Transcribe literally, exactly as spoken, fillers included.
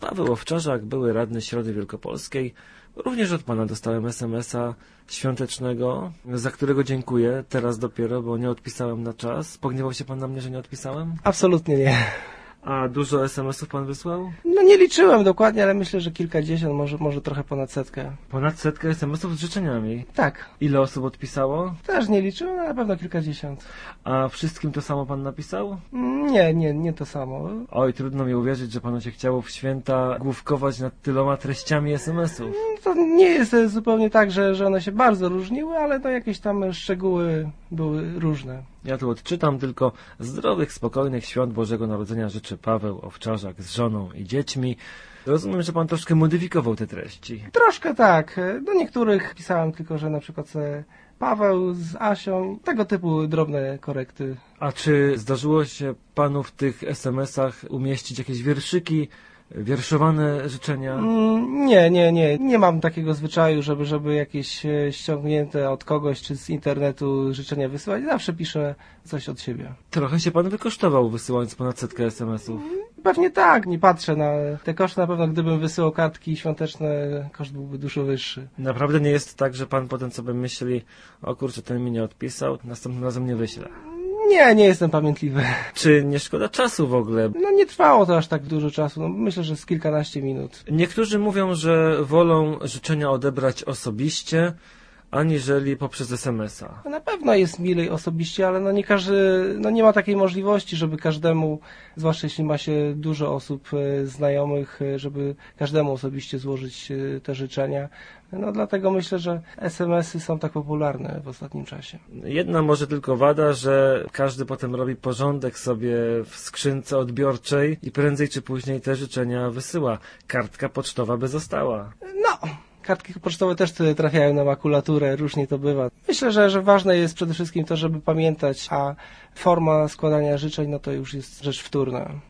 Paweł Owczarzak, były radny Środy Wielkopolskiej. Również od pana dostałem es em es a świątecznego, za którego dziękuję teraz dopiero, bo nie odpisałem na czas. Pogniewał się pan na mnie, że nie odpisałem? Absolutnie nie. A dużo es em esów pan wysłał? No nie liczyłem dokładnie, ale myślę, że kilkadziesiąt, może, może trochę ponad setkę. Ponad setkę es em esów z życzeniami. Tak. Ile osób odpisało? Też nie liczyłem, ale na pewno kilkadziesiąt. A wszystkim to samo pan napisał? Nie, nie, nie to samo. Oj, trudno mi uwierzyć, że panu się chciało w święta główkować nad tyloma treściami es em esów. To nie jest zupełnie tak, że, że one się bardzo różniły, ale to jakieś tam szczegóły były różne. Ja tu odczytam tylko: zdrowych, spokojnych świąt Bożego Narodzenia życzy Paweł Owczarzak z żoną i dziećmi. Rozumiem, że pan troszkę modyfikował te treści. Troszkę tak. Do niektórych pisałem tylko, że na przykład Paweł z Asią, tego typu drobne korekty. A czy zdarzyło się panu w tych es em esach umieścić jakieś wierszyki, wierszowane życzenia? Mm, nie, nie, nie. Nie mam takiego zwyczaju, żeby, żeby jakieś ściągnięte od kogoś czy z internetu życzenia wysyłać. Zawsze piszę coś od siebie. Trochę się pan wykosztował, wysyłając ponad setkę es em esów. Pewnie tak, nie patrzę na te koszty. Na pewno gdybym wysyłał kartki świąteczne, koszt byłby dużo wyższy. Naprawdę nie jest tak, że pan potem sobie myśli: o kurczę, ten mi nie odpisał, następnym razem nie wyślę. Nie, nie jestem pamiętliwy. Czy nie szkoda czasu w ogóle? No nie trwało to aż tak dużo czasu. No, myślę, że z kilkanaście minut. Niektórzy mówią, że wolą życzenia odebrać osobiście, aniżeli poprzez es em es a. Na pewno jest milej osobiście, ale no nie każdy, no nie ma takiej możliwości, żeby każdemu, zwłaszcza jeśli ma się dużo osób znajomych, żeby każdemu osobiście złożyć te życzenia. No dlatego myślę, że es em esy są tak popularne w ostatnim czasie. Jedna może tylko wada, że każdy potem robi porządek sobie w skrzynce odbiorczej i prędzej czy później te życzenia wysyła. Kartka pocztowa by została. No! Kartki pocztowe też trafiają na makulaturę, różnie to bywa. Myślę, że, że ważne jest przede wszystkim to, żeby pamiętać, a forma składania życzeń, no to już jest rzecz wtórna.